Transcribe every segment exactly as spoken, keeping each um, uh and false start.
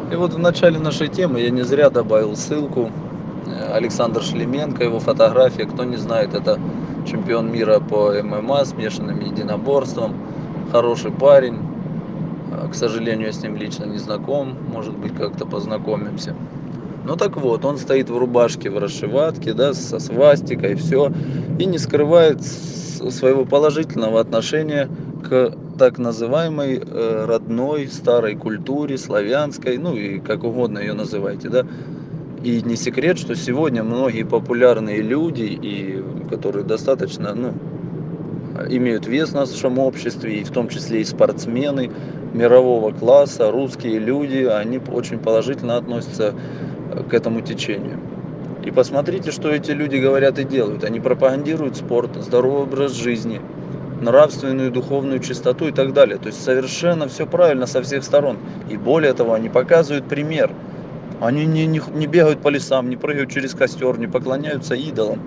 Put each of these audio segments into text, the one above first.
И вот в начале нашей темы я не зря добавил ссылку. Э, Александр Шлеменко, его фотография. Кто не знает, это чемпион мира по эм эм а, смешанным единоборством. Хороший парень. Э, К сожалению, я с ним лично не знаком. Может быть, как-то познакомимся. Ну так вот, он стоит в рубашке, в расшиватке, да, со свастикой, все, и не скрывает с- своего положительного отношения к так называемой э, родной старой культуре, славянской, ну и как угодно ее называйте, да. И не секрет, что сегодня многие популярные люди, и которые достаточно, ну, имеют вес в нашем обществе, и в том числе и спортсмены мирового класса, русские люди, они очень положительно относятся к этому течению. И посмотрите, что эти люди говорят и делают. Они пропагандируют спорт, здоровый образ жизни, нравственную, духовную чистоту и так далее. То есть совершенно все правильно со всех сторон. И более того, они показывают пример. Они не, не, не бегают по лесам, не прыгают через костер, не поклоняются идолам.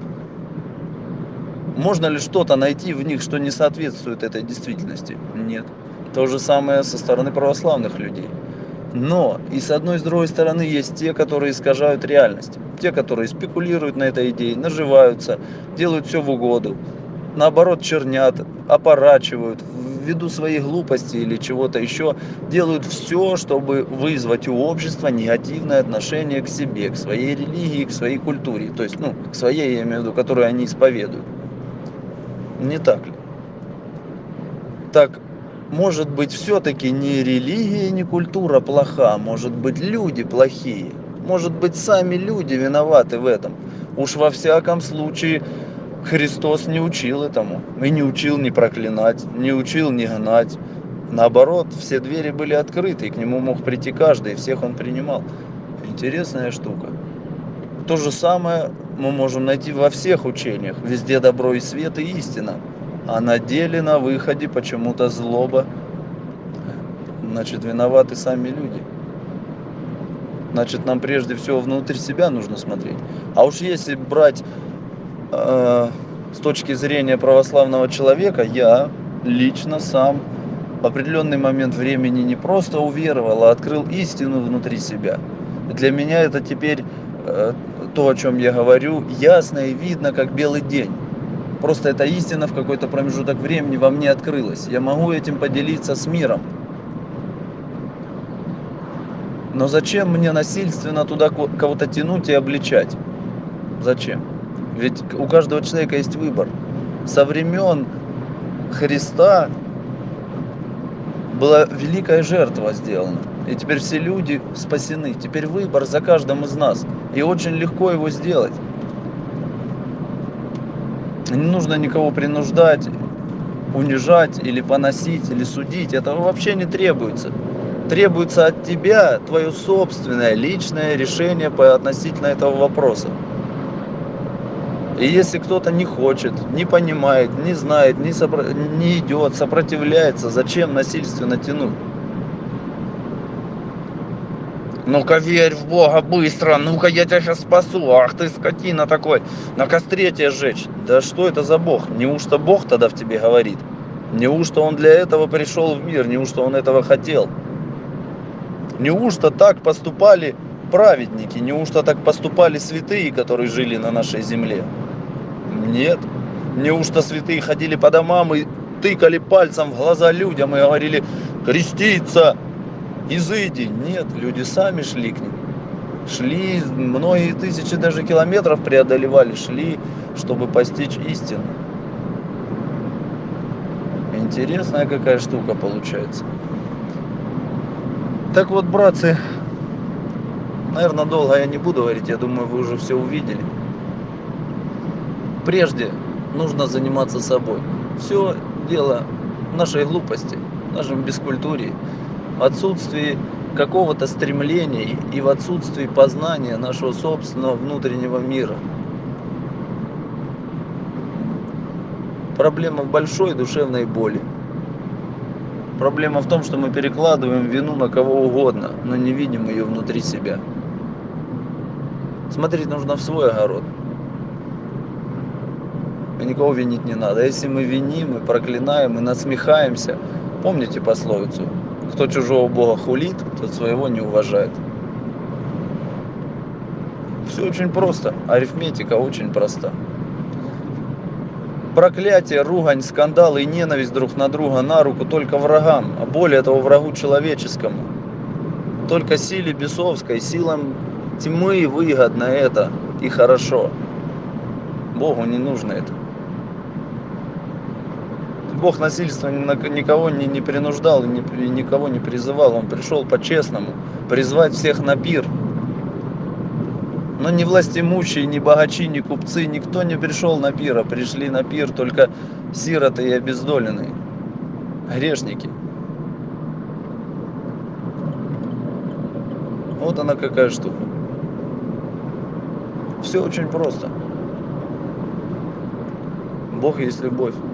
Можно ли что-то найти в них, что не соответствует этой действительности? Нет. То же самое со стороны православных людей. Но и с одной и с другой стороны есть те, которые искажают реальность. Те, которые спекулируют на этой идее, наживаются, делают все в угоду. Наоборот, чернят, опорачивают, ввиду своей глупости или чего-то еще, делают все, чтобы вызвать у общества негативное отношение к себе, к своей религии, к своей культуре. То есть, ну, к своей, я имею в виду, которую они исповедуют. Не так ли? Так, может быть, все-таки не религия, не культура плоха, может быть, люди плохие. Может быть, сами люди виноваты в этом. Уж во всяком случае, Христос не учил этому. И не учил не проклинать, не учил не гнать. Наоборот, все двери были открыты, и к нему мог прийти каждый, и всех он принимал. Интересная штука. То же самое мы можем найти во всех учениях. Везде добро и свет и истина. А на деле, на выходе почему-то злоба. Значит, виноваты сами люди. Значит, нам прежде всего внутрь себя нужно смотреть. А уж если брать э, с точки зрения православного человека, я лично сам в определенный момент времени не просто уверовал, а открыл истину внутри себя. Для меня это теперь э, то, о чем я говорю, ясно и видно, как белый день. Просто эта истина в какой-то промежуток времени во мне открылась. Я могу этим поделиться с миром. Но зачем мне насильственно туда кого-то тянуть и обличать? Зачем? Ведь у каждого человека есть выбор. Со времен Христа была великая жертва сделана. И теперь все люди спасены. Теперь выбор за каждым из нас. И очень легко его сделать. Не нужно никого принуждать, унижать или поносить, или судить. Этого вообще не требуется. Требуется от тебя твое собственное личное решение по относительно этого вопроса. И если кто-то не хочет, не понимает, не знает, не, сопро... не идет, сопротивляется, зачем насильственно тянуть? Ну-ка верь в Бога быстро, ну-ка я тебя сейчас спасу, ах ты скотина такой, на костре тебя сжечь. Да что это за Бог? Неужто Бог тогда в тебе говорит? Неужто Он для этого пришел в мир? Неужто Он этого хотел? Неужто так поступали праведники? Неужто так поступали святые, которые жили на нашей земле? Нет. Неужто святые ходили по домам и тыкали пальцем в глаза людям и говорили: креститься, изыди? Нет, люди сами шли к ним. Шли, многие тысячи даже километров преодолевали, шли, чтобы постичь истину. Интересная какая штука получается. Так вот, братцы, наверное, долго я не буду говорить, я думаю, вы уже все увидели. Прежде нужно заниматься собой. Все дело в нашей глупости, в нашем бескультурии, в отсутствии какого-то стремления и в отсутствии познания нашего собственного внутреннего мира. Проблема в большой душевной боли. Проблема в том, что мы перекладываем вину на кого угодно, но не видим ее внутри себя. Смотреть нужно в свой огород. И никого винить не надо. Если мы виним, мы проклинаем, мы насмехаемся, помните пословицу: кто чужого Бога хулит, тот своего не уважает. Все очень просто. Арифметика очень проста. Проклятие, ругань, скандалы и ненависть друг на друга на руку только врагам, а более того врагу человеческому. Только силе бесовской, силам тьмы выгодно это и хорошо. Богу не нужно это. Бог насильство никого не, не принуждал и ни, никого не призывал. Он пришел по-честному призвать всех на пир. Но ни властимущие, ни богачи, ни купцы, никто не пришел на пир, а пришли на пир только сироты и обездоленные, грешники. Вот она какая штука. Все очень просто. Бог есть любовь.